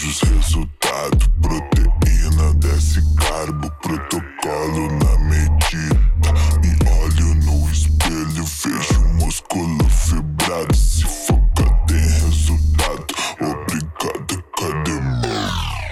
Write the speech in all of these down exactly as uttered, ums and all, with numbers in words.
vejo os resultados. Proteína desce carbo, protocolo na medida. Me olho no espelho, vejo o músculo fibrado. Se focar tem resultado, obrigado academia.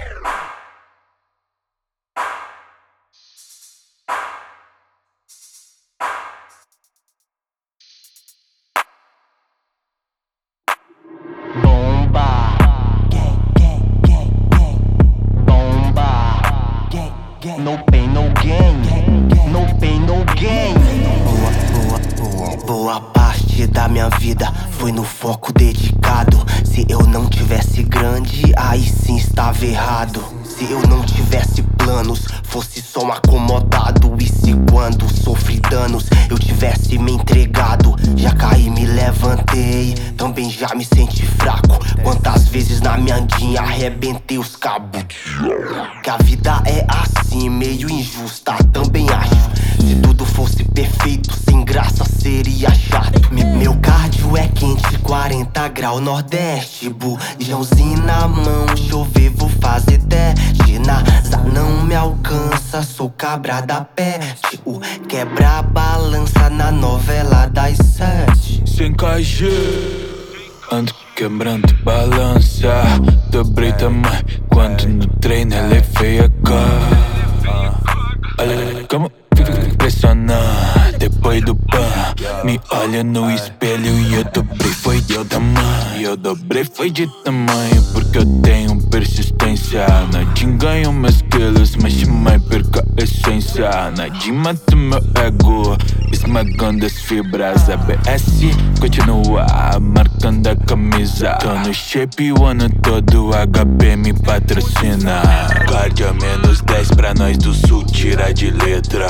Bomba, gang, gang, gang, gang. Bomba, gang, gang. No pain, no gain. No pain, no gain. Boa, boa, boa. Boa parte da minha vida foi no foco dedicado. Se eu não tivesse grande, aí sim estava errado. Se eu não tivesse planos, fosse só um acomodado. E se quando sofri danos, eu tivesse me entregado. Já caí, me levantei, também já me senti fraco. Quantas vezes na minha andinha arrebentei os cabos. Que a vida é assim, meio injusta, também acho. Se tudo fosse perfeito, sem graça seria chato. Me, Meu cardio é quente, quarenta graus nordeste. Bujãozinho na mão, chover, vou fazer teste. NASA não me alcança, sou cabra da peste. O quebra-balança na novela das sete. Sem K G, ando quebrando balança. Dobrei tamanho quando no treino elevei a cara. Olha como fico impressionado depois do ban. Me olha no espelho e eu dobrei, foi de tamanho. Eu dobrei, foi de tamanho porque eu tenho persistência. Nadinho ganho meus quilos, mas jamais perca a essência. Nadinho mata meu ego, esmagando as fibras. A B S continua marcando a camisa. Tô no shape o ano todo, H P me patrocina. Cardio menos dez pra nós do sul, tira de letra.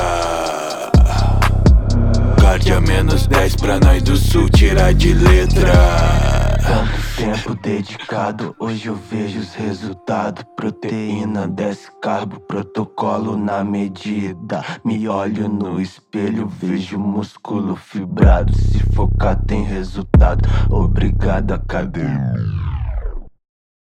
Cardio menos dez pra nós do sul, tira de letra. Tanto tempo dedicado, hoje eu vejo os resultados. Proteína desce carbo, protocolo na medida. Me olho no espelho, vejo músculo fibrado. Se focar tem resultado, obrigado academia.